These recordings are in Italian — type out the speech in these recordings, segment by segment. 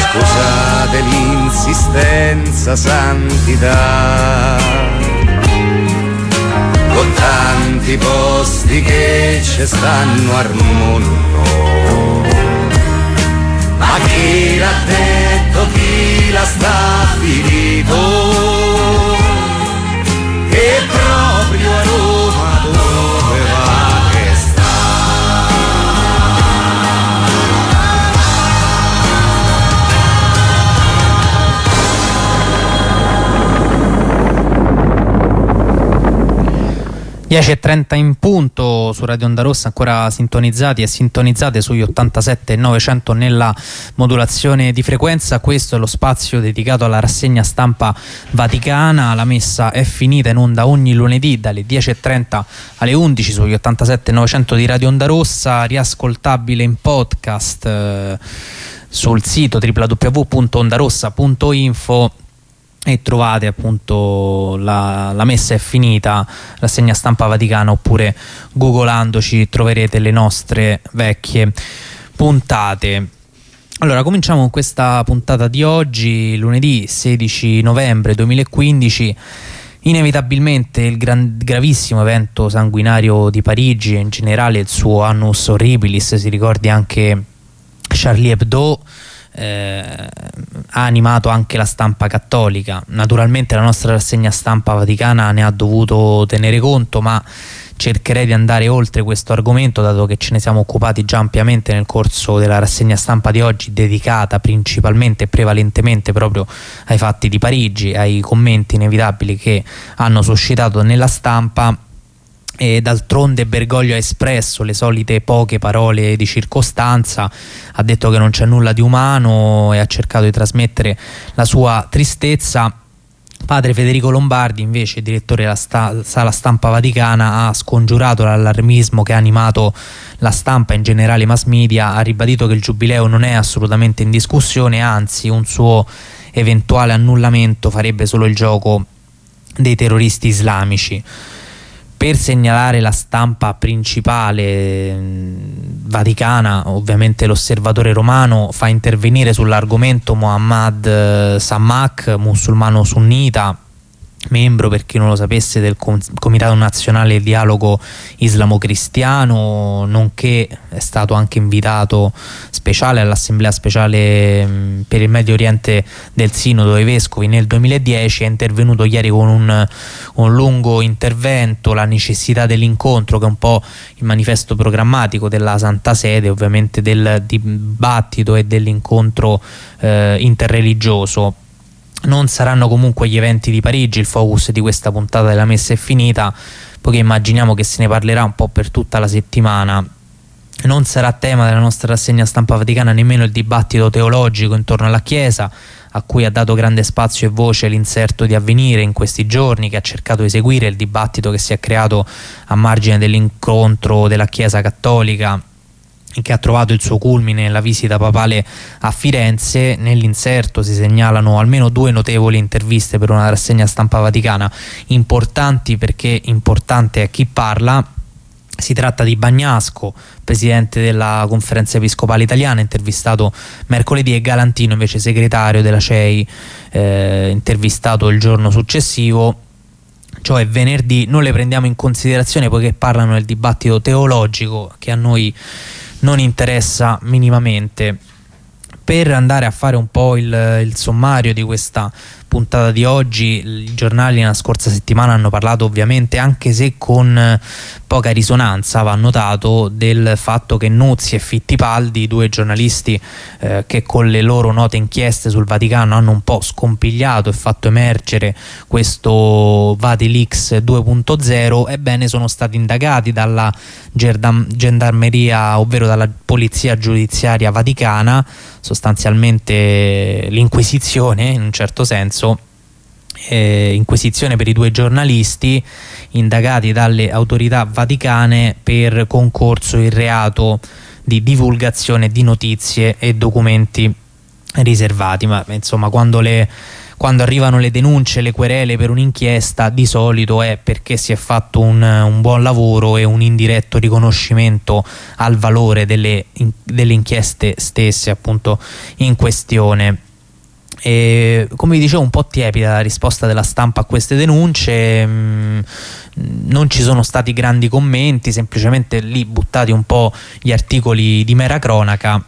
Scusate l'insistenza, santità, con tanti posti che ci stanno al mondo, ma chi l'ha detto, chi l'ha stabilito, che proprio a Roma dove va che sta. Dieci e 30 in punto su Radio Onda Rossa, ancora sintonizzati e sintonizzate sugli 87.900 nella modulazione di frequenza. Questo è lo spazio dedicato alla rassegna stampa vaticana. La messa è finita, in onda ogni lunedì dalle 10.30 alle 11 sugli 87.900 di Radio Onda Rossa, riascoltabile in podcast sul sito www.ondarossa.info. E trovate appunto la messa è finita, rassegna stampa vaticana, oppure googolandoci troverete le nostre vecchie puntate. Allora, cominciamo con questa puntata di oggi, lunedì 16 novembre 2015. Inevitabilmente il gravissimo evento sanguinario di Parigi e in generale il suo annus horribilis, si ricordi anche Charlie Hebdo, ha animato anche la stampa cattolica. Naturalmente la nostra rassegna stampa vaticana ne ha dovuto tenere conto, ma cercherei di andare oltre questo argomento, dato che ce ne siamo occupati già ampiamente nel corso della rassegna stampa di oggi, dedicata principalmente e prevalentemente proprio ai fatti di Parigi, ai commenti inevitabili che hanno suscitato nella stampa. E d'altronde Bergoglio ha espresso le solite poche parole di circostanza, ha detto che non c'è nulla di umano e ha cercato di trasmettere la sua tristezza. Padre Federico Lombardi, invece, direttore della Sala Stampa Vaticana, ha scongiurato l'allarmismo che ha animato la stampa, in generale i mass media, ha ribadito che il giubileo non è assolutamente in discussione, anzi un suo eventuale annullamento farebbe solo il gioco dei terroristi islamici. Per segnalare la stampa principale vaticana, ovviamente l'Osservatore Romano fa intervenire sull'argomento Mohammad Sammak, musulmano sunnita, membro, per chi non lo sapesse, del Comitato Nazionale Dialogo Islamo-Cristiano, nonché è stato anche invitato speciale all'Assemblea Speciale per il Medio Oriente del Sinodo dei Vescovi nel 2010. È intervenuto ieri con un lungo intervento, la necessità dell'incontro, che è un po' il manifesto programmatico della Santa Sede, ovviamente del dibattito e dell'incontro interreligioso. Non saranno comunque gli eventi di Parigi il focus di questa puntata della messa è finita, poiché immaginiamo che se ne parlerà un po' per tutta la settimana. Non sarà tema della nostra rassegna stampa vaticana nemmeno il dibattito teologico intorno alla Chiesa, a cui ha dato grande spazio e voce l'inserto di Avvenire in questi giorni, che ha cercato di seguire il dibattito che si è creato a margine dell'incontro della Chiesa Cattolica, che ha trovato il suo culmine nella visita papale a Firenze. Nell'inserto si segnalano almeno 2 notevoli interviste per una rassegna stampa vaticana, importanti perché importante è chi parla. Si tratta di Bagnasco, presidente della Conferenza Episcopale Italiana, intervistato mercoledì, e Galantino, invece segretario della CEI, intervistato il giorno successivo, cioè venerdì. Non le prendiamo in considerazione poiché parlano del dibattito teologico, che a noi non interessa minimamente. Per andare a fare un po' il sommario di questa puntata di oggi, i giornali nella scorsa settimana hanno parlato, ovviamente anche se con poca risonanza, va notato, del fatto che Nuzzi e Fittipaldi, 2 giornalisti che con le loro note inchieste sul Vaticano hanno un po' scompigliato e fatto emergere questo Vatilix 2.0, ebbene sono stati indagati dalla gendarmeria, ovvero dalla polizia giudiziaria vaticana, sostanzialmente l'inquisizione in un certo senso. Inquisizione per i 2 giornalisti indagati dalle autorità vaticane per concorso in reato di divulgazione di notizie e documenti riservati. Ma insomma, quando le quando arrivano le denunce, le querele per un'inchiesta, di solito è perché si è fatto un buon lavoro e un indiretto riconoscimento al valore delle inchieste stesse, appunto, in questione. E, come vi dicevo, un po' tiepida la risposta della stampa a queste denunce, non ci sono stati grandi commenti, semplicemente lì buttati un po' gli articoli di mera cronaca.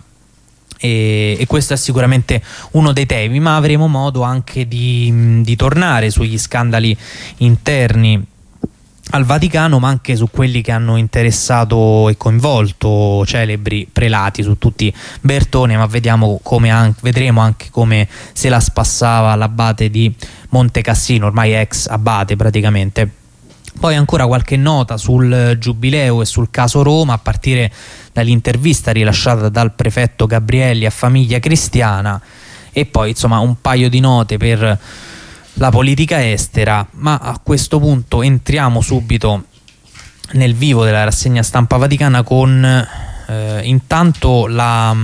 E questo è sicuramente uno dei temi, ma avremo modo anche di tornare sugli scandali interni al Vaticano, ma anche su quelli che hanno interessato e coinvolto celebri prelati, su tutti Bertone, ma vedremo anche come se la spassava l'abate di Monte Cassino, ormai ex abate praticamente. Poi ancora qualche nota sul Giubileo e sul caso Roma, a partire dall'intervista rilasciata dal prefetto Gabrielli a Famiglia Cristiana, e poi insomma un paio di note per la politica estera. Ma a questo punto entriamo subito nel vivo della rassegna stampa vaticana con intanto la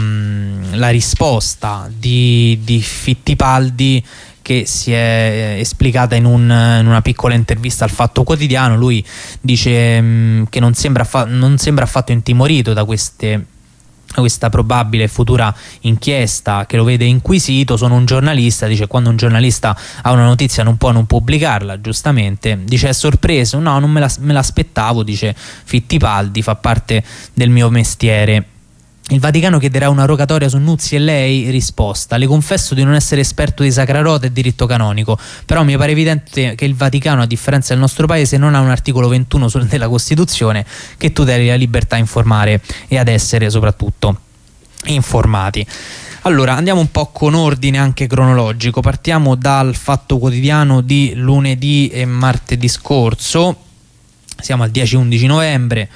risposta di Fittipaldi, che si è esplicata in una piccola intervista al Fatto Quotidiano. Lui dice che non sembra affatto intimorito da questa probabile futura inchiesta che lo vede inquisito. Sono un giornalista, dice, quando un giornalista ha una notizia non può non pubblicarla, giustamente. Dice è sorpreso, no, non me l'aspettavo, dice Fittipaldi, fa parte del mio mestiere. Il Vaticano chiederà una rogatoria su Nuzzi e lei? Risposta: le confesso di non essere esperto di Sacra Rota e diritto canonico, però mi pare evidente che il Vaticano, a differenza del nostro paese, non ha un articolo 21 della Costituzione che tuteli la libertà a informare e ad essere soprattutto informati. Allora, andiamo un po' con ordine anche cronologico. Partiamo dal Fatto Quotidiano di lunedì e martedì scorso. Siamo al 10-11 novembre.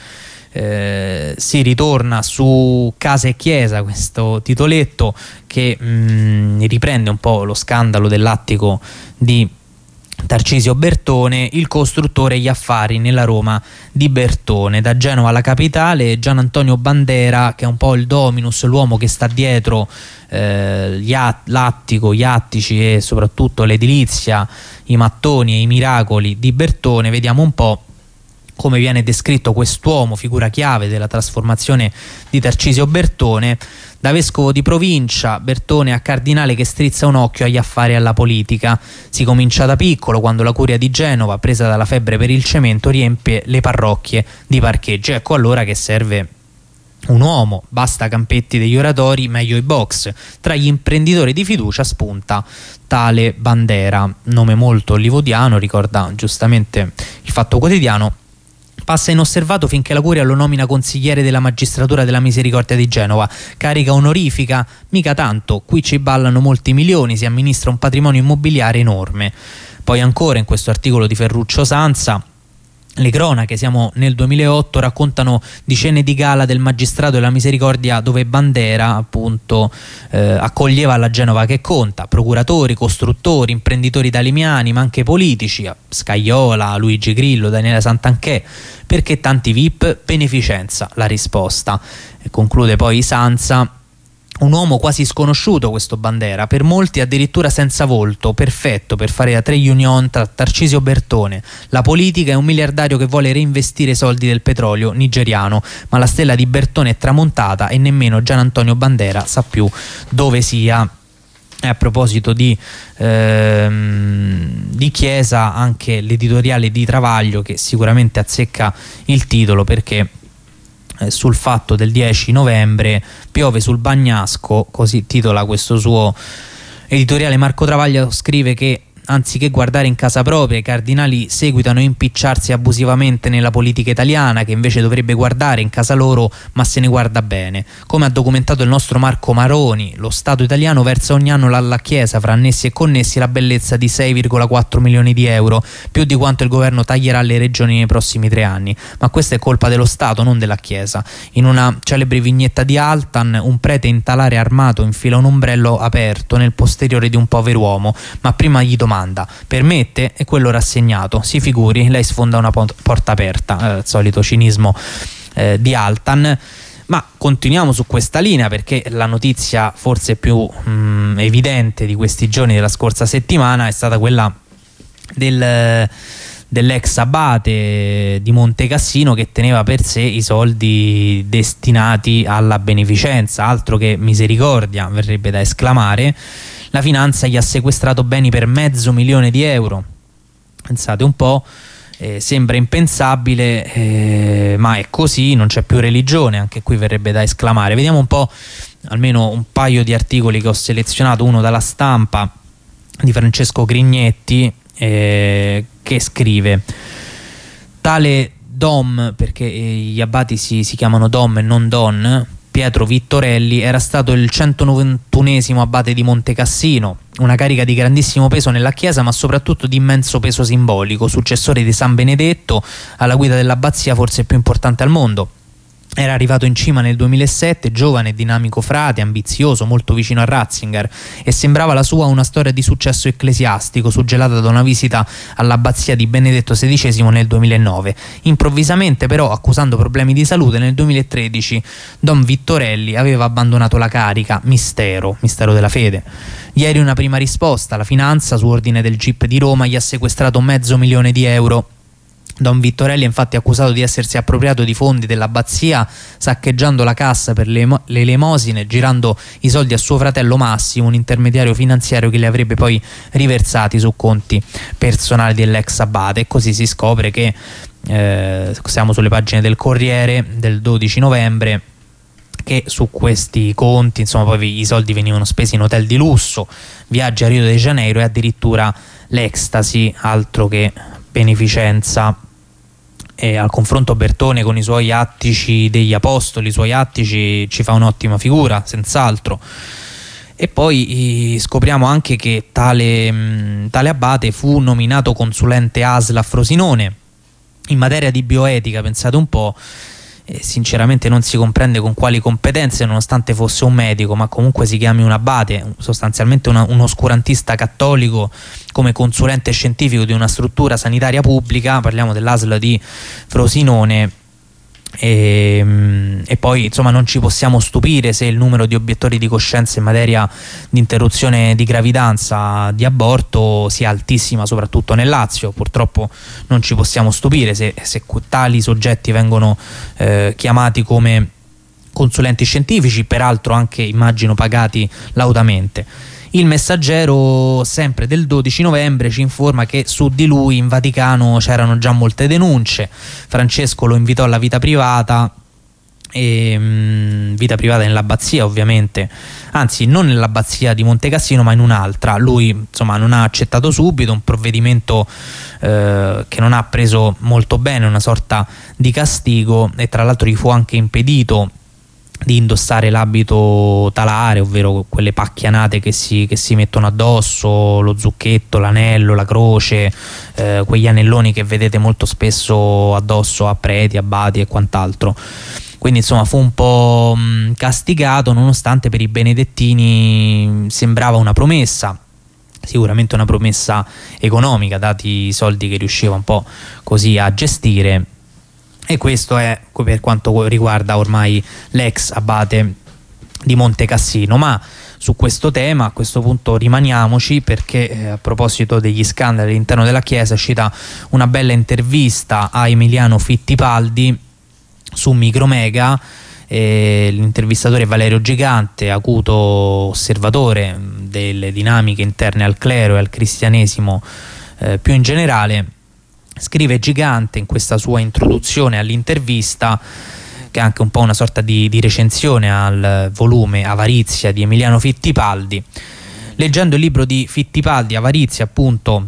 Si ritorna su Casa e Chiesa, questo titoletto che riprende un po' lo scandalo dell'attico di Tarcisio Bertone, il costruttore e gli affari nella Roma di Bertone. Da Genova alla capitale, Gian Antonio Bandera, che è un po' il dominus, l'uomo che sta dietro l'attico, gli attici e soprattutto l'edilizia, i mattoni e i miracoli di Bertone. Vediamo un po' come viene descritto quest'uomo, figura chiave della trasformazione di Tarcisio Bertone. Da vescovo di provincia, Bertone a cardinale che strizza un occhio agli affari e alla politica. Si comincia da piccolo, quando la curia di Genova, presa dalla febbre per il cemento, riempie le parrocchie di parcheggi. Ecco allora che serve un uomo, basta Campetti degli oratori, meglio i box. Tra gli imprenditori di fiducia spunta tale Bandera, nome molto livodiano, ricorda giustamente il Fatto Quotidiano. Passa inosservato finché la curia lo nomina consigliere della magistratura della Misericordia di Genova, carica onorifica, mica tanto, qui ci ballano molti milioni, si amministra un patrimonio immobiliare enorme. Poi ancora in questo articolo di Ferruccio Sanza, le cronache, siamo nel 2008, raccontano di scene di gala del magistrato della Misericordia dove Bandera appunto accoglieva la Genova che conta, procuratori, costruttori, imprenditori italiani ma anche politici, Scagliola, Luigi Grillo, Daniele Santanchè. Perché tanti VIP? Beneficenza, la risposta. E conclude poi Sanza: un uomo quasi sconosciuto questo Bandera, per molti addirittura senza volto, perfetto per fare da trade union tra Tarcisio Bertone, la politica e un miliardario che vuole reinvestire i soldi del petrolio nigeriano, ma la stella di Bertone è tramontata e nemmeno Gian Antonio Bandera sa più dove sia. E a proposito di Chiesa, anche l'editoriale di Travaglio, che sicuramente azzecca il titolo, perché sul Fatto del 10 novembre piove sul bagnasco, così titola questo suo editoriale. Marco Travaglio scrive che anziché guardare in casa propria, i cardinali seguitano a impicciarsi abusivamente nella politica italiana, che invece dovrebbe guardare in casa loro, ma se ne guarda bene. Come ha documentato il nostro Marco Maroni, lo Stato italiano versa ogni anno alla Chiesa, fra annessi e connessi, la bellezza di 6,4 milioni di euro, più di quanto il governo taglierà alle regioni nei prossimi 3 anni. Ma questa è colpa dello Stato, non della Chiesa. In una celebre vignetta di Altan, un prete in talare armato infila un ombrello aperto nel posteriore di un pover'uomo, ma prima gli domanda: permette? E quello rassegnato: si figuri, lei sfonda una porta aperta. Solito cinismo di Altan. Ma continuiamo su questa linea, perché la notizia forse più evidente di questi giorni, della scorsa settimana, è stata quella dell'ex abate di Montecassino, che teneva per sé i soldi destinati alla beneficenza. Altro che misericordia, verrebbe da esclamare. La finanza gli ha sequestrato beni per €500.000. Pensate un po'. Sembra impensabile, ma è così, non c'è più religione, anche qui verrebbe da esclamare. Vediamo un po', almeno un paio di articoli che ho selezionato, uno dalla Stampa di Francesco Grignetti, che scrive: tale Dom, perché gli abati si chiamano Dom e non Don, Pietro Vittorelli, era stato il 191esimo abate di Montecassino, una carica di grandissimo peso nella chiesa, ma soprattutto di immenso peso simbolico, successore di San Benedetto, alla guida dell'abbazia forse più importante al mondo. Era arrivato in cima nel 2007, giovane e dinamico frate, ambizioso, molto vicino a Ratzinger, e sembrava la sua una storia di successo ecclesiastico, suggellata da una visita all'abbazia di Benedetto XVI nel 2009. Improvvisamente, però, accusando problemi di salute, nel 2013 Don Vittorelli aveva abbandonato la carica. Mistero della fede. Ieri una prima risposta: la finanza, su ordine del GIP di Roma, gli ha sequestrato €500.000. Don Vittorelli è infatti accusato di essersi appropriato di fondi dell'abbazia, saccheggiando la cassa per le elemosine, girando i soldi a suo fratello Massimo, un intermediario finanziario che li avrebbe poi riversati su conti personali dell'ex abate. E così si scopre che, siamo sulle pagine del Corriere del 12 novembre, che su questi conti, insomma, poi i soldi venivano spesi in hotel di lusso, viaggi a Rio de Janeiro e addirittura l'ecstasy, altro che beneficenza. E al confronto Bertone con i suoi attici degli apostoli, i suoi attici, ci fa un'ottima figura, senz'altro. E poi scopriamo anche che tale abate fu nominato consulente ASL a Frosinone in materia di bioetica. Pensate un po'. Sinceramente non si comprende con quali competenze, nonostante fosse un medico, ma comunque si chiami un abate, sostanzialmente un oscurantista cattolico, come consulente scientifico di una struttura sanitaria pubblica. Parliamo dell'ASL di Frosinone. E poi, insomma, non ci possiamo stupire se il numero di obiettori di coscienza in materia di interruzione di gravidanza, di aborto, sia altissima, soprattutto nel Lazio. Purtroppo non ci possiamo stupire se tali soggetti vengono chiamati come consulenti scientifici, peraltro anche, immagino, pagati lautamente. Il Messaggero, sempre del 12 novembre, ci informa che su di lui in Vaticano c'erano già molte denunce. Francesco lo invitò alla vita privata, vita privata nell'abbazia, ovviamente, anzi non nell'abbazia di Montecassino ma in un'altra. Lui, insomma, non ha accettato subito, un provvedimento che non ha preso molto bene, una sorta di castigo, e tra l'altro gli fu anche impedito di indossare l'abito talare, ovvero quelle pacchianate che si mettono addosso, lo zucchetto, l'anello, la croce, quegli anelloni che vedete molto spesso addosso a preti, abati e quant'altro. Quindi, insomma, fu un po' castigato, nonostante per i benedettini sembrava una promessa, sicuramente una promessa economica, dati i soldi che riusciva un po' così a gestire. E questo è per quanto riguarda ormai l'ex abate di Montecassino. Ma su questo tema, a questo punto, rimaniamoci, perché a proposito degli scandali all'interno della Chiesa è uscita una bella intervista a Emiliano Fittipaldi su Micromega. L'intervistatore è Valerio Gigante, acuto osservatore delle dinamiche interne al clero e al cristianesimo più in generale. Scrive Gigante in questa sua introduzione all'intervista, che è anche un po' una sorta di recensione al volume Avarizia di Emiliano Fittipaldi. Leggendo il libro di Fittipaldi, Avarizia, appunto,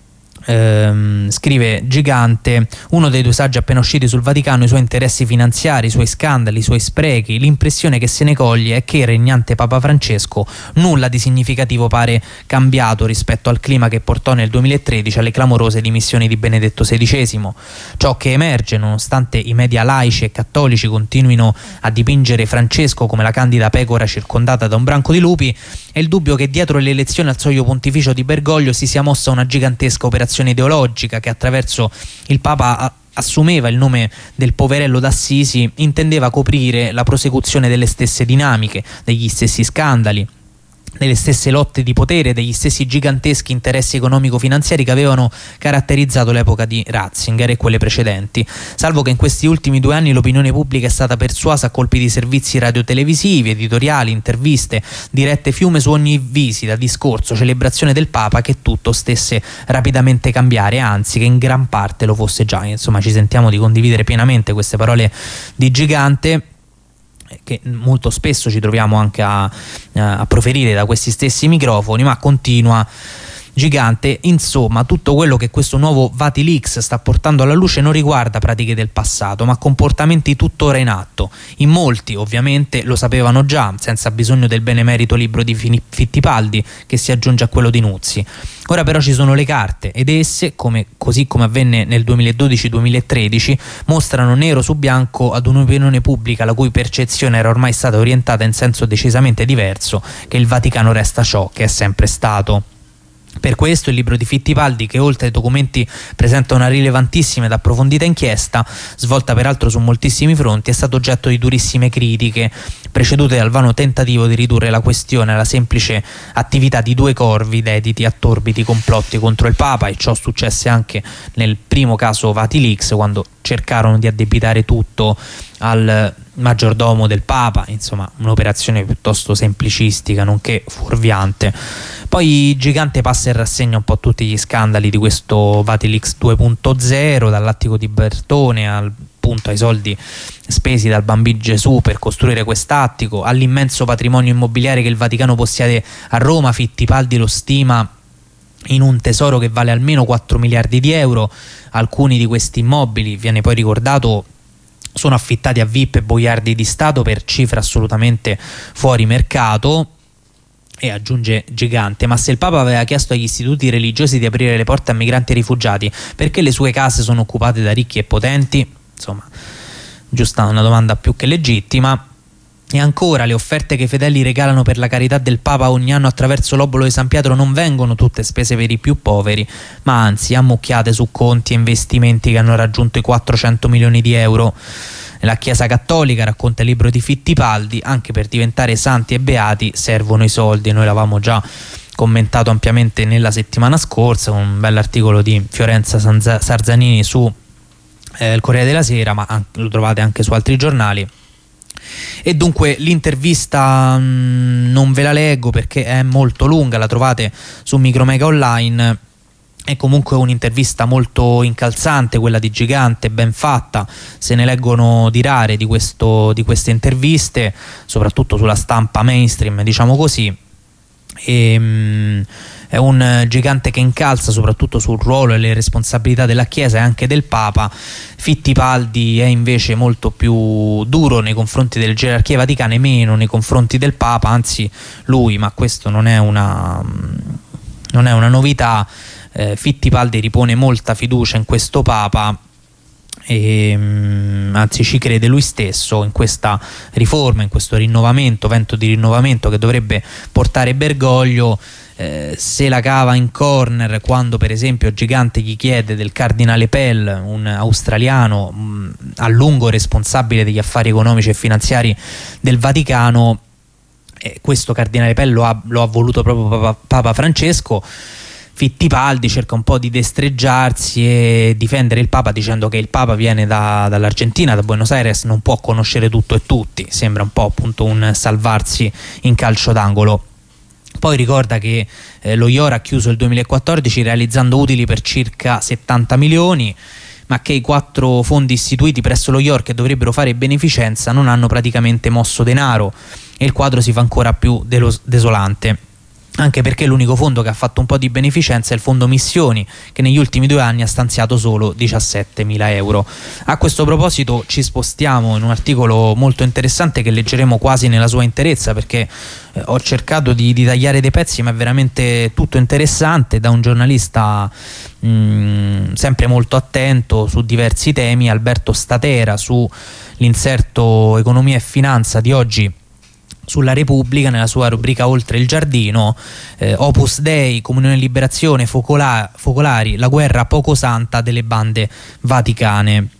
scrive Gigante: uno dei due saggi appena usciti sul Vaticano, i suoi interessi finanziari, i suoi scandali, i suoi sprechi. L'impressione che se ne coglie è che il regnante Papa Francesco nulla di significativo pare cambiato rispetto al clima che portò nel 2013 alle clamorose dimissioni di Benedetto XVI. Ciò che emerge, nonostante i media laici e cattolici continuino a dipingere Francesco come la candida pecora circondata da un branco di lupi, è il dubbio che dietro le elezioni al soglio pontificio di Bergoglio si sia mossa una gigantesca operazione ideologica che attraverso il Papa assumeva il nome del poverello d'Assisi, intendeva coprire la prosecuzione delle stesse dinamiche, degli stessi scandali, delle stesse lotte di potere, degli stessi giganteschi interessi economico-finanziari che avevano caratterizzato l'epoca di Ratzinger e quelle precedenti, salvo che in questi ultimi 2 anni l'opinione pubblica è stata persuasa a colpi di servizi radiotelevisivi, editoriali, interviste, dirette fiume su ogni visita, discorso, celebrazione del Papa, che tutto stesse rapidamente cambiare, anzi che in gran parte lo fosse già. Insomma, ci sentiamo di condividere pienamente queste parole di Gigante, che molto spesso ci troviamo anche a proferire da questi stessi microfoni, ma continua Gigante: insomma, tutto quello che questo nuovo Vatilix sta portando alla luce non riguarda pratiche del passato, ma comportamenti tuttora in atto. In molti ovviamente lo sapevano già, senza bisogno del benemerito libro di Fittipaldi che si aggiunge a quello di Nuzzi. Ora però ci sono le carte ed esse, così come avvenne nel 2012-2013, mostrano nero su bianco ad un'opinione pubblica la cui percezione era ormai stata orientata in senso decisamente diverso, che il Vaticano resta ciò che è sempre stato. Per questo il libro di Fittipaldi, che oltre ai documenti presenta una rilevantissima ed approfondita inchiesta, svolta peraltro su moltissimi fronti, è stato oggetto di durissime critiche, precedute dal vano tentativo di ridurre la questione alla semplice attività di 2 corvi dediti a torbidi complotti contro il Papa, e ciò successe anche nel primo caso Vatilix, quando cercarono di addebitare tutto al maggiordomo del Papa. Insomma, un'operazione piuttosto semplicistica, nonché fuorviante. Poi Gigante passa in rassegna un po' tutti gli scandali di questo Vatilix 2.0, dall'attico di Bertone appunto ai soldi spesi dal Bambino Gesù per costruire quest'attico, all'immenso patrimonio immobiliare che il Vaticano possiede a Roma. Fittipaldi lo stima in un tesoro che vale almeno 4 miliardi di euro. Alcuni di questi immobili, viene poi ricordato, sono affittati a VIP e boiardi di Stato per cifre assolutamente fuori mercato. E aggiunge Gigante: ma se il Papa aveva chiesto agli istituti religiosi di aprire le porte a migranti e rifugiati, perché le sue case sono occupate da ricchi e potenti? Insomma, giusta, una domanda più che legittima. E ancora, le offerte che i fedeli regalano per la carità del Papa ogni anno attraverso l'obolo di San Pietro non vengono tutte spese per i più poveri, ma anzi ammucchiate su conti e investimenti che hanno raggiunto i 400 milioni di euro. La Chiesa Cattolica, racconta il libro di Fittipaldi, anche per diventare santi e beati servono i soldi. Noi l'avevamo già commentato ampiamente nella settimana scorsa con un bell'articolo di Fiorenza Sarzanini su il Corriere della Sera, ma lo trovate anche su altri giornali. E dunque l'intervista non ve la leggo perché è molto lunga, la trovate su Micromega Online. È comunque un'intervista molto incalzante quella di Gigante, ben fatta, se ne leggono di rare di queste interviste, soprattutto sulla stampa mainstream, diciamo così. È un Gigante che incalza soprattutto sul ruolo e le responsabilità della Chiesa e anche del Papa. Fittipaldi è invece molto più duro nei confronti delle gerarchie vaticane, meno nei confronti del Papa, anzi lui, ma questo non è una novità, Fittipaldi ripone molta fiducia in questo Papa e anzi ci crede lui stesso in questa riforma, in questo rinnovamento, vento di rinnovamento che dovrebbe portare Bergoglio. Se la cava in corner quando per esempio Gigante gli chiede del cardinale Pell, un australiano a lungo responsabile degli affari economici e finanziari del Vaticano. Questo cardinale Pell lo ha voluto proprio Papa Francesco. Fittipaldi cerca un po' di destreggiarsi e difendere il Papa dicendo che il Papa viene dall'Argentina, da Buenos Aires, non può conoscere tutto e tutti. Sembra un po' appunto un salvarsi in calcio d'angolo. Poi ricorda che lo IOR ha chiuso il 2014 realizzando utili per circa 70 milioni, ma che i 4 fondi istituiti presso lo IOR che dovrebbero fare beneficenza non hanno praticamente mosso denaro, e il quadro si fa ancora più desolante. Anche perché l'unico fondo che ha fatto un po' di beneficenza è il fondo missioni, che negli ultimi 2 anni ha stanziato solo 17.000 euro. A questo proposito ci spostiamo in un articolo molto interessante che leggeremo quasi nella sua interezza, perché ho cercato di tagliare dei pezzi, ma è veramente tutto interessante, da un giornalista sempre molto attento su diversi temi, Alberto Statera, su l'inserto Economia e Finanza di oggi sulla Repubblica, nella sua rubrica Oltre il giardino. Opus Dei, Comunione e Liberazione, Focolari, la guerra poco santa delle bande vaticane.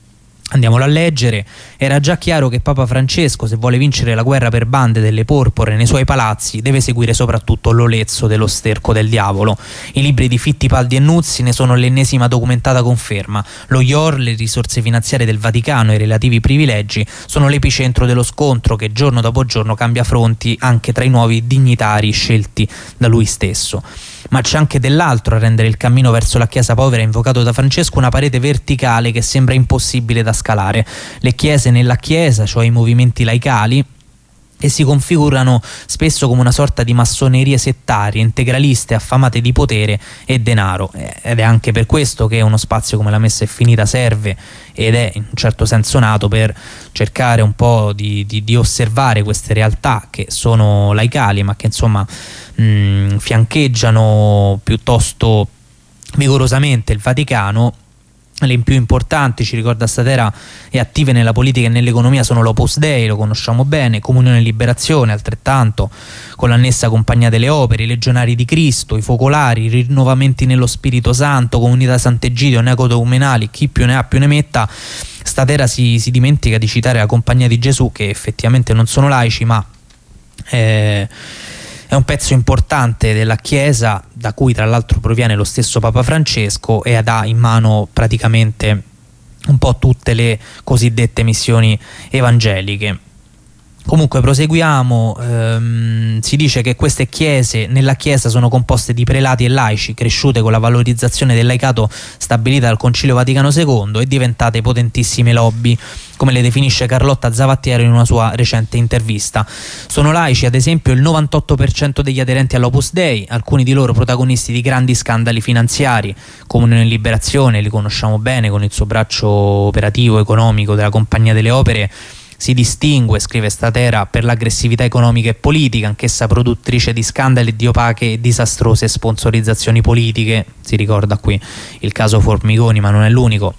Andiamolo a leggere. Era già chiaro che Papa Francesco, se vuole vincere la guerra per bande delle porpore nei suoi palazzi, deve seguire soprattutto l'olezzo dello sterco del diavolo. I libri di Fittipaldi e Nuzzi ne sono l'ennesima documentata conferma. Lo IOR, le risorse finanziarie del Vaticano e i relativi privilegi sono l'epicentro dello scontro che giorno dopo giorno cambia fronti anche tra i nuovi dignitari scelti da lui stesso. Ma c'è anche dell'altro a rendere il cammino verso la Chiesa povera invocato da Francesco, una parete verticale che sembra impossibile da scalare. Le chiese nella Chiesa, cioè i movimenti laicali, e si configurano spesso come una sorta di massonerie settarie, integraliste, affamate di potere e denaro, ed è anche per questo che uno spazio come La Messa è Finita serve ed è in un certo senso nato per cercare un po' di osservare queste realtà che sono laicali ma che insomma fiancheggiano piuttosto vigorosamente il Vaticano. Le più importanti, ci ricorda Statera, e attive nella politica e nell'economia sono l'Opus Dei, lo conosciamo bene, Comunione e Liberazione altrettanto, con l'annessa Compagnia delle Opere, i Legionari di Cristo, i Focolari, i Rinnovamenti nello Spirito Santo, Comunità Sant'Egidio, Neocatecumenali, chi più ne ha più ne metta. Statera si dimentica di citare la Compagnia di Gesù, che effettivamente non sono laici, ma è un pezzo importante della Chiesa, da cui tra l'altro proviene lo stesso Papa Francesco, e ha in mano praticamente un po' tutte le cosiddette missioni evangeliche. Comunque proseguiamo. Si dice che queste chiese nella Chiesa sono composte di prelati e laici, cresciute con la valorizzazione del laicato stabilita dal Concilio Vaticano II e diventate potentissime lobby, come le definisce Carlotta Zavattiero in una sua recente intervista. Sono laici ad esempio il 98% degli aderenti all'Opus Dei, alcuni di loro protagonisti di grandi scandali finanziari. Comunione e Liberazione, li conosciamo bene, con il suo braccio operativo economico della Compagnia delle Opere, si distingue, scrive Statera, per l'aggressività economica e politica, anch'essa produttrice di scandali, di opache e disastrose sponsorizzazioni politiche. Si ricorda qui il caso Formigoni, ma non è l'unico.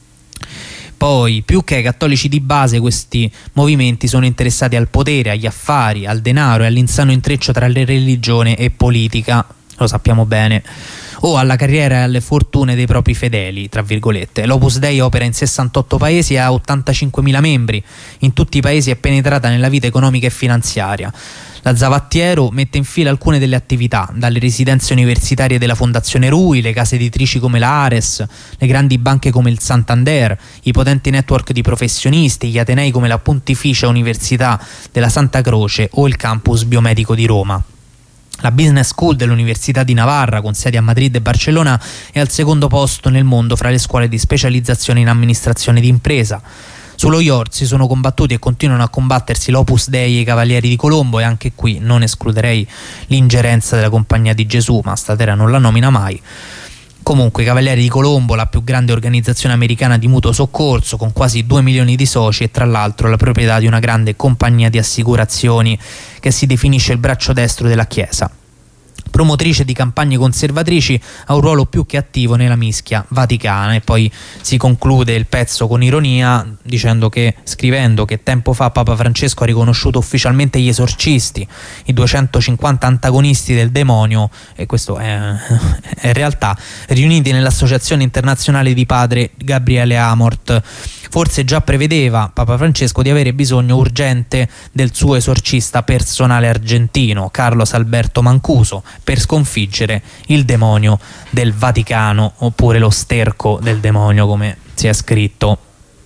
Poi, più che ai cattolici di base, questi movimenti sono interessati al potere, agli affari, al denaro e all'insano intreccio tra religione e politica, lo sappiamo bene, o alla carriera e alle fortune dei propri fedeli, tra virgolette. L'Opus Dei opera in 68 paesi e ha 85.000 membri. In tutti i paesi è penetrata nella vita economica e finanziaria. La Zavattiero mette in fila alcune delle attività, dalle residenze universitarie della Fondazione Rui, le case editrici come la Ares, le grandi banche come il Santander, i potenti network di professionisti, gli atenei come la Pontificia Università della Santa Croce o il campus biomedico di Roma. La Business School dell'Università di Navarra, con sedi a Madrid e Barcellona, è al secondo posto nel mondo fra le scuole di specializzazione in amministrazione d'impresa. Sullo IOR si sono combattuti e continuano a combattersi l'Opus Dei e i Cavalieri di Colombo, e anche qui non escluderei l'ingerenza della Compagnia di Gesù, ma Statera non la nomina mai. Comunque i Cavalieri di Colombo, la più grande organizzazione americana di mutuo soccorso, con quasi 2 milioni di soci e tra l'altro la proprietà di una grande compagnia di assicurazioni che si definisce il braccio destro della Chiesa. Promotrice di campagne conservatrici, ha un ruolo più che attivo nella mischia vaticana. E poi si conclude il pezzo con ironia scrivendo che tempo fa Papa Francesco ha riconosciuto ufficialmente gli esorcisti, i 250 antagonisti del demonio, e questo è realtà, riuniti nell'Associazione Internazionale di Padre Gabriele Amort. Forse già prevedeva Papa Francesco di avere bisogno urgente del suo esorcista personale argentino, Carlos Alberto Mancuso, per sconfiggere il demonio del Vaticano, oppure lo sterco del demonio, come si è scritto.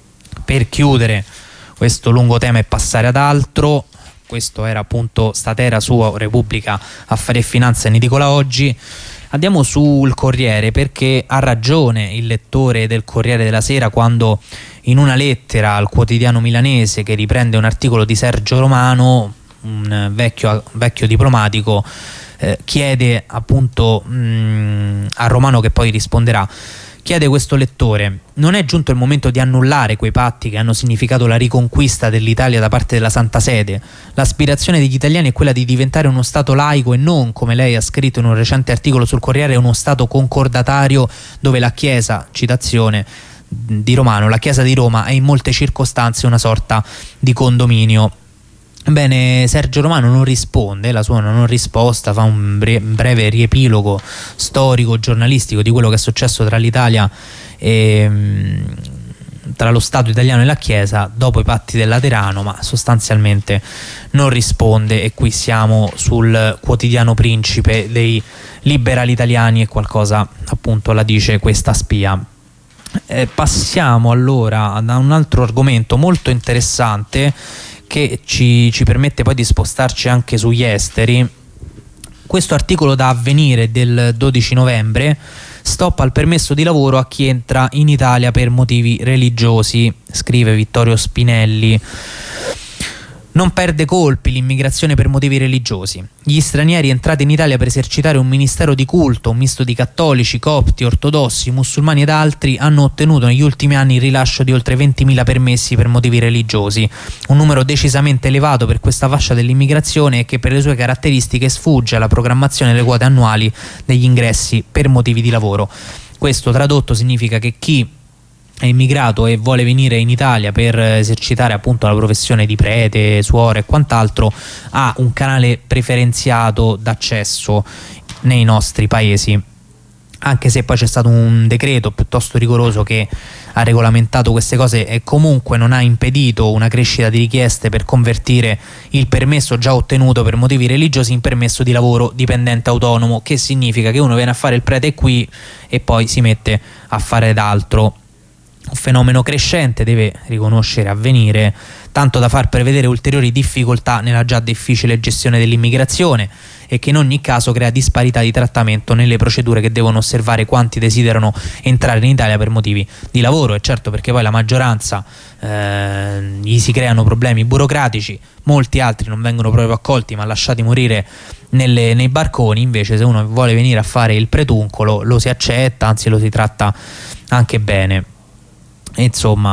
Per chiudere questo lungo tema e passare ad altro, questo era appunto Statera su Repubblica, Affari e Finanza in edicola oggi. Andiamo sul Corriere, perché ha ragione il lettore del Corriere della Sera quando in una lettera al quotidiano milanese, che riprende un articolo di Sergio Romano, un vecchio diplomatico, chiede appunto a Romano, che poi risponderà, chiede questo lettore: non è giunto il momento di annullare quei patti che hanno significato la riconquista dell'Italia da parte della Santa Sede? L'aspirazione degli italiani è quella di diventare uno Stato laico e non, come lei ha scritto in un recente articolo sul Corriere, uno Stato concordatario dove la Chiesa, citazione di Romano, la Chiesa di Roma è in molte circostanze una sorta di condominio. Bene, Sergio Romano non risponde, la sua non risposta fa un breve riepilogo storico, giornalistico di quello che è successo tra l'Italia e tra lo Stato italiano e la Chiesa dopo i patti del Laterano, ma sostanzialmente non risponde, e qui siamo sul quotidiano Principe dei liberali italiani e qualcosa appunto la dice questa spia. Passiamo allora a un altro argomento molto interessante che ci permette poi di spostarci anche sugli esteri. Questo articolo da Avvenire del 12 novembre: stop al permesso di lavoro a chi entra in Italia per motivi religiosi, scrive Vittorio Spinelli. Non perde colpi l'immigrazione per motivi religiosi. Gli stranieri entrati in Italia per esercitare un ministero di culto, un misto di cattolici, copti, ortodossi, musulmani ed altri, hanno ottenuto negli ultimi anni il rilascio di oltre 20.000 permessi per motivi religiosi, un numero decisamente elevato per questa fascia dell'immigrazione e che per le sue caratteristiche sfugge alla programmazione delle quote annuali degli ingressi per motivi di lavoro. Questo tradotto significa che chi è immigrato e vuole venire in Italia per esercitare appunto la professione di prete, suora e quant'altro ha un canale preferenziato d'accesso nei nostri paesi, anche se poi c'è stato un decreto piuttosto rigoroso che ha regolamentato queste cose e comunque non ha impedito una crescita di richieste per convertire il permesso già ottenuto per motivi religiosi in permesso di lavoro dipendente autonomo, che significa che uno viene a fare il prete qui e poi si mette a fare d'altro. Un fenomeno crescente, deve riconoscere Avvenire, tanto da far prevedere ulteriori difficoltà nella già difficile gestione dell'immigrazione e che in ogni caso crea disparità di trattamento nelle procedure che devono osservare quanti desiderano entrare in Italia per motivi di lavoro. E certo, perché poi la maggioranza gli si creano problemi burocratici, molti altri non vengono proprio accolti ma lasciati morire nei barconi. Invece se uno vuole venire a fare il pretuncolo lo si accetta, anzi lo si tratta anche bene. Insomma,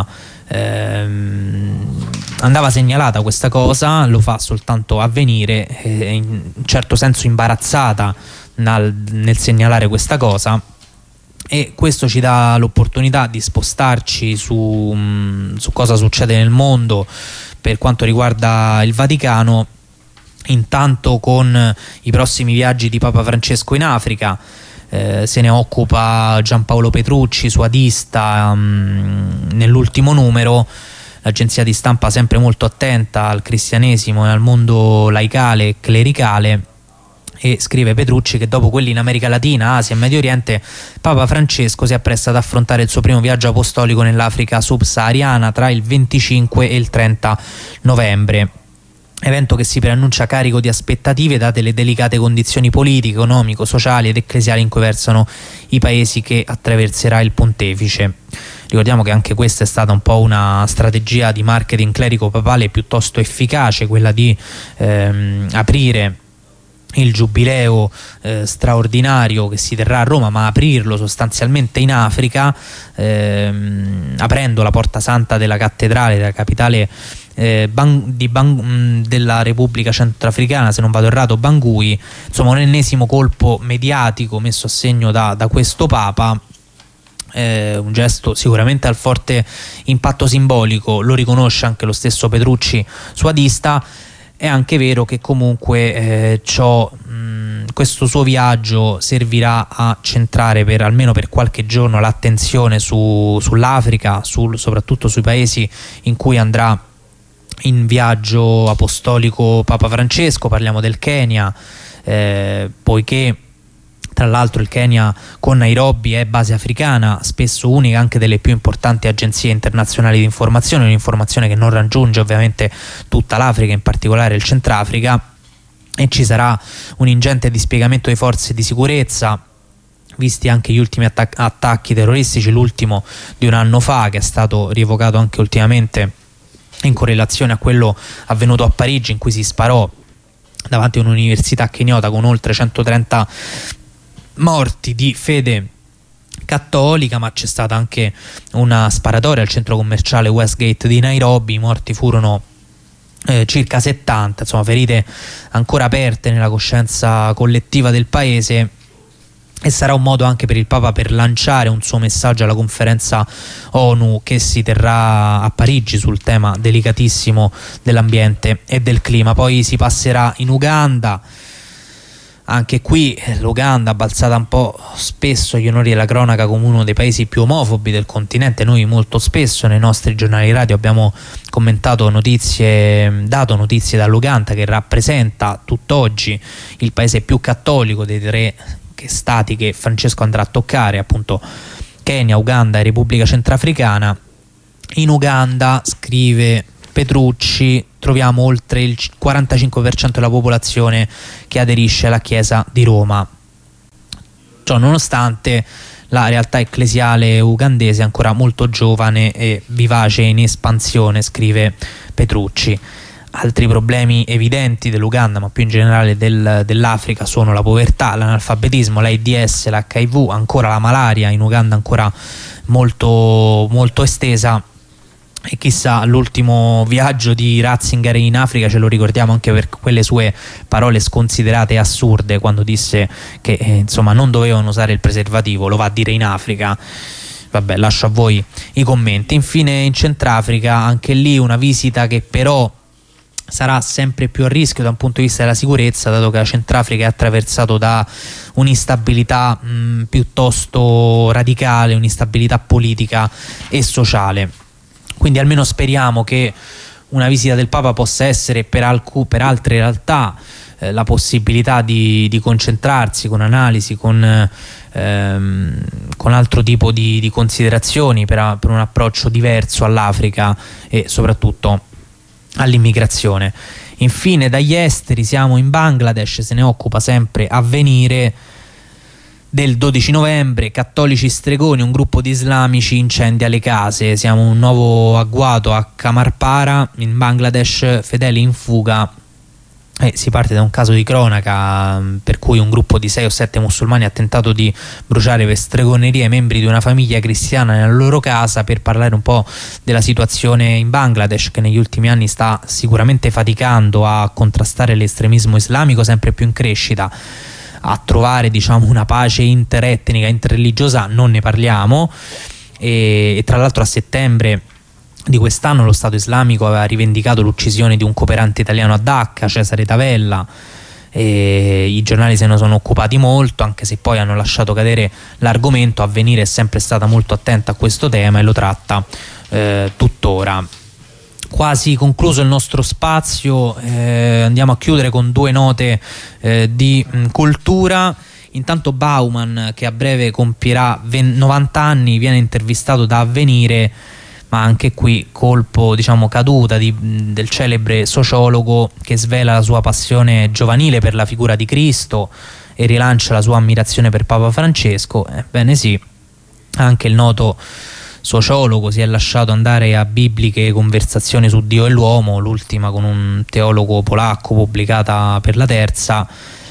andava segnalata questa cosa, lo fa soltanto Avvenire, in un certo senso imbarazzata nel segnalare questa cosa, e questo ci dà l'opportunità di spostarci su cosa succede nel mondo per quanto riguarda il Vaticano, intanto con i prossimi viaggi di Papa Francesco in Africa. Se ne occupa Giampaolo Petrucci, suadista, nell'ultimo numero. L'agenzia di stampa sempre molto attenta al cristianesimo e al mondo laicale e clericale, e scrive Petrucci che dopo quelli in America Latina, Asia e Medio Oriente, Papa Francesco si appresta ad affrontare il suo primo viaggio apostolico nell'Africa subsahariana tra il 25 e il 30 novembre. Evento che si preannuncia carico di aspettative date le delicate condizioni politiche, economico, sociali ed ecclesiali in cui versano i paesi che attraverserà il pontefice. Ricordiamo che anche questa è stata un po' una strategia di marketing clerico-papale piuttosto efficace, quella di aprire il giubileo straordinario che si terrà a Roma, ma aprirlo sostanzialmente in Africa, aprendo la porta santa della cattedrale della capitale della Repubblica Centrafricana, se non vado errato, Bangui. Insomma, un ennesimo colpo mediatico messo a segno da questo Papa. Un gesto sicuramente al forte impatto simbolico, lo riconosce anche lo stesso Petrucci, suadista. È anche vero che comunque questo suo viaggio servirà a centrare almeno per qualche giorno l'attenzione sull'Africa, soprattutto sui paesi in cui andrà in viaggio apostolico Papa Francesco. Parliamo del Kenya, poiché tra l'altro il Kenya con Nairobi è base africana, spesso unica anche delle più importanti agenzie internazionali di informazione, un'informazione che non raggiunge ovviamente tutta l'Africa, in particolare il Centrafrica, e ci sarà un ingente dispiegamento di forze di sicurezza, visti anche gli ultimi attacchi terroristici, l'ultimo di un anno fa che è stato rievocato anche ultimamente in correlazione a quello avvenuto a Parigi, in cui si sparò davanti a un'università keniota con oltre 130 morti di fede cattolica, ma c'è stata anche una sparatoria al centro commerciale Westgate di Nairobi. I morti furono circa 70, insomma ferite ancora aperte nella coscienza collettiva del paese, e sarà un modo anche per il Papa per lanciare un suo messaggio alla conferenza ONU che si terrà a Parigi sul tema delicatissimo dell'ambiente e del clima. Poi si passerà in Uganda, Anche qui l'Uganda, balzata un po' spesso agli onori della cronaca come uno dei paesi più omofobi del continente. Noi molto spesso nei nostri giornali radio abbiamo commentato dato notizie dall'Uganda, che rappresenta tutt'oggi il paese più cattolico dei 3 stati che Francesco andrà a toccare, appunto Kenya, Uganda e Repubblica Centrafricana. In Uganda, scrive Petrucci, troviamo oltre il 45% della popolazione che aderisce alla Chiesa di Roma. Ciò nonostante, la realtà ecclesiale ugandese è ancora molto giovane e vivace in espansione, scrive Petrucci. Altri problemi evidenti dell'Uganda, ma più in generale dell'Africa, sono la povertà, l'analfabetismo, l'AIDS, l'HIV, ancora la malaria in Uganda ancora molto, molto estesa. E chissà, l'ultimo viaggio di Ratzinger in Africa ce lo ricordiamo anche per quelle sue parole sconsiderate e assurde, quando disse che insomma non dovevano usare il preservativo. Lo va a dire in Africa. Vabbè, lascio a voi i commenti. Infine in Centrafrica, anche lì una visita che però sarà sempre più a rischio da un punto di vista della sicurezza, dato che la Centrafrica è attraversato da un'instabilità piuttosto radicale, un'instabilità politica e sociale. Quindi almeno speriamo che una visita del Papa possa essere per altre realtà la possibilità di concentrarsi con analisi, con altro tipo di considerazioni per un approccio diverso all'Africa e soprattutto all'immigrazione. Infine dagli esteri siamo in Bangladesh, se ne occupa sempre Avvenire. Del 12 novembre, cattolici stregoni, un gruppo di islamici incendia le case. Siamo un nuovo agguato a Kamarpara in Bangladesh, fedeli in fuga. Si parte da un caso di cronaca per cui un gruppo di 6 o 7 musulmani ha tentato di bruciare per stregoneria i membri di una famiglia cristiana nella loro casa, per parlare un po' della situazione in Bangladesh, che negli ultimi anni sta sicuramente faticando a contrastare l'estremismo islamico sempre più in crescita. A trovare, diciamo, una pace interetnica, interreligiosa non ne parliamo, e tra l'altro a settembre di quest'anno lo Stato islamico aveva rivendicato l'uccisione di un cooperante italiano a Dacca, Cesare Tavella, e i giornali se ne sono occupati molto, anche se poi hanno lasciato cadere l'argomento. Avvenire è sempre stata molto attenta a questo tema e lo tratta tuttora. Quasi concluso il nostro spazio, andiamo a chiudere con 2 note di cultura. Intanto Bauman, che a breve compierà 90 anni, viene intervistato da Avvenire, ma anche qui colpo, diciamo, caduta del celebre sociologo, che svela la sua passione giovanile per la figura di Cristo e rilancia la sua ammirazione per Papa Francesco. Ebbene sì, anche il noto sociologo si è lasciato andare a bibliche conversazioni su Dio e l'uomo, l'ultima con un teologo polacco pubblicata per la Terza.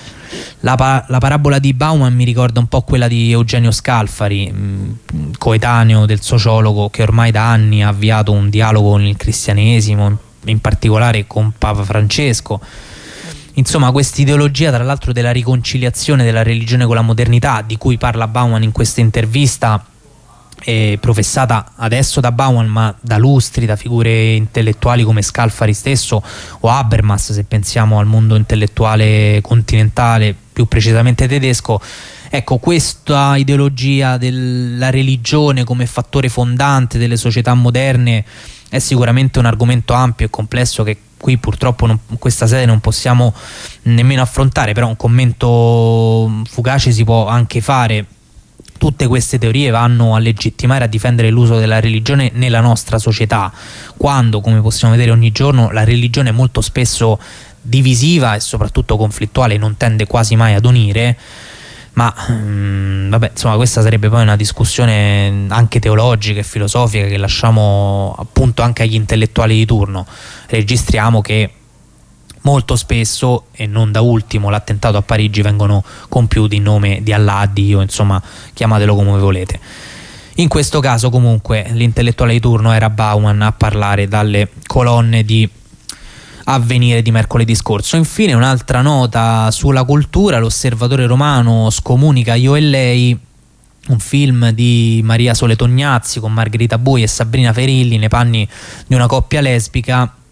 La parabola di Bauman mi ricorda un po' quella di Eugenio Scalfari, coetaneo del sociologo, che ormai da anni ha avviato un dialogo con il cristianesimo, in particolare con Papa Francesco. Insomma, quest'ideologia, tra l'altro, della riconciliazione della religione con la modernità, di cui parla Bauman in questa intervista, professata adesso da Bauman, ma da lustri, da figure intellettuali come Scalfari stesso o Habermas, se pensiamo al mondo intellettuale continentale, più precisamente tedesco. Ecco, questa ideologia della religione come fattore fondante delle società moderne è sicuramente un argomento ampio e complesso che qui purtroppo in questa sede non possiamo nemmeno affrontare, però un commento fugace si può anche fare. Tutte queste teorie vanno a legittimare e a difendere l'uso della religione nella nostra società, quando, come possiamo vedere ogni giorno, la religione è molto spesso divisiva e soprattutto conflittuale, non tende quasi mai ad unire. Ma vabbè, insomma, questa sarebbe poi una discussione anche teologica e filosofica che lasciamo appunto anche agli intellettuali di turno. Registriamo che molto spesso, e non da ultimo l'attentato a Parigi, vengono compiuti in nome di Allah, Dio, insomma, chiamatelo come volete. In questo caso comunque l'intellettuale di turno era Bauman a parlare dalle colonne di Avvenire di mercoledì scorso. Infine un'altra nota sulla cultura: l'Osservatore Romano scomunica Io e lei, un film di Maria Sole Tognazzi con Margherita Bui e Sabrina Ferilli nei panni di una coppia lesbica.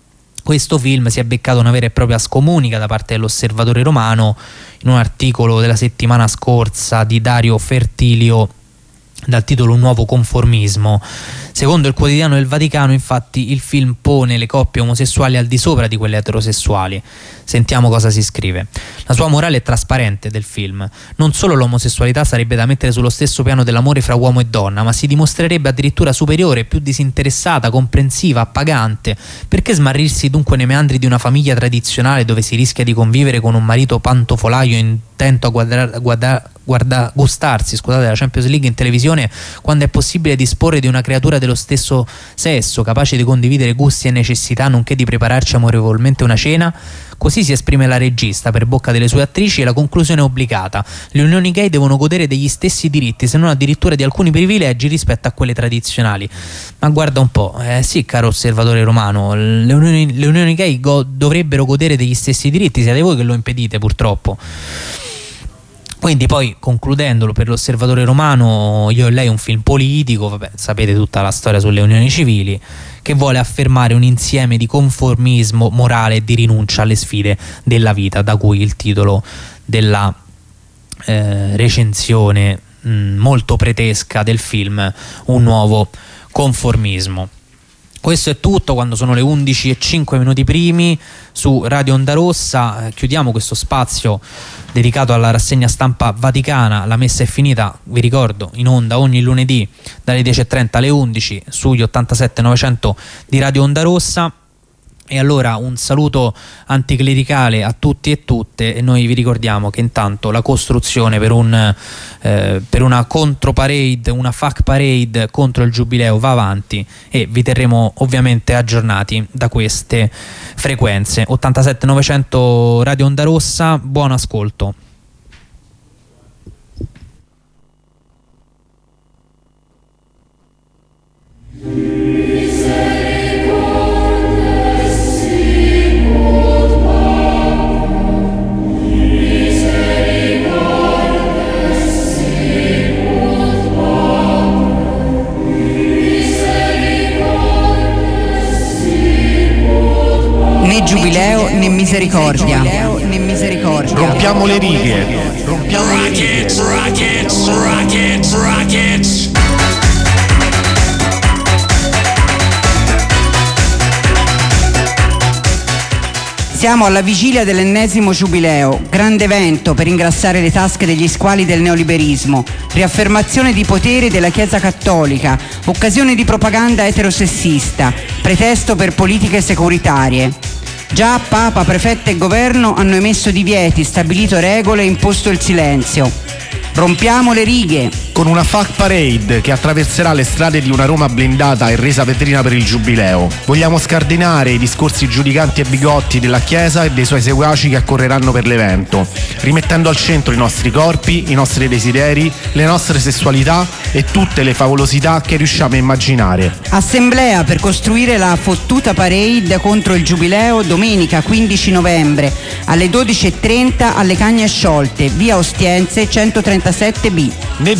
questo film si è beccato una vera e propria scomunica da parte dell'Osservatore Romano in un articolo della settimana scorsa di Dario Fertilio dal titolo Un nuovo conformismo. Secondo il quotidiano del Vaticano, infatti, il film pone le coppie omosessuali al di sopra di quelle eterosessuali. Sentiamo cosa si scrive. La sua morale è trasparente del film. Non solo l'omosessualità sarebbe da mettere sullo stesso piano dell'amore fra uomo e donna, ma si dimostrerebbe addirittura superiore, più disinteressata, comprensiva, appagante. Perché smarrirsi dunque nei meandri di una famiglia tradizionale dove si rischia di convivere con un marito pantofolaio intento a gustarsi la Champions League in televisione, quando è possibile disporre di una creatura dello stesso sesso, capace di condividere gusti e necessità, nonché di prepararci amorevolmente una cena? Così si esprime la regista per bocca delle sue attrici, e la conclusione è obbligata: le unioni gay devono godere degli stessi diritti, se non addirittura di alcuni privilegi rispetto a quelle tradizionali. Ma guarda un po', sì, caro Osservatore Romano, le unioni gay dovrebbero godere degli stessi diritti, siete voi che lo impedite, purtroppo. Quindi poi, concludendolo, per l'Osservatore Romano, Io e lei è un film politico, vabbè, sapete tutta la storia sulle unioni civili, che vuole affermare un insieme di conformismo morale e di rinuncia alle sfide della vita, da cui il titolo della recensione molto pretesca del film Un nuovo conformismo. Questo è tutto quando sono le 11:05 primi su Radio Onda Rossa. Chiudiamo questo spazio dedicato alla rassegna stampa vaticana. La messa è finita, vi ricordo, in onda ogni lunedì dalle 10:30 alle 11 sugli 87.900 di Radio Onda Rossa. E allora un saluto anticlericale a tutti e tutte, e noi vi ricordiamo che intanto la costruzione per una controparade, una FAC parade contro il Giubileo va avanti, e vi terremo ovviamente aggiornati da queste frequenze. 87.900 Radio Onda Rossa, buon ascolto. Né giubileo né misericordia. Rompiamo le righe. Rockets, rockets, rockets, rockets. Siamo alla vigilia dell'ennesimo giubileo, grande evento per ingrassare le tasche degli squali del neoliberismo, riaffermazione di potere della Chiesa Cattolica, occasione di propaganda eterosessista, pretesto per politiche securitarie. Già Papa, prefetto e governo hanno emesso divieti, stabilito regole e imposto il silenzio. Rompiamo le righe. Con una FAC parade che attraverserà le strade di una Roma blindata e resa vetrina per il Giubileo. Vogliamo scardinare i discorsi giudicanti e bigotti della Chiesa e dei suoi seguaci che accorreranno per l'evento, rimettendo al centro i nostri corpi, i nostri desideri, le nostre sessualità e tutte le favolosità che riusciamo a immaginare. Assemblea per costruire la fottuta parade contro il Giubileo domenica 15 novembre alle 12:30 alle Cagne Sciolte, via Ostiense 137B. Né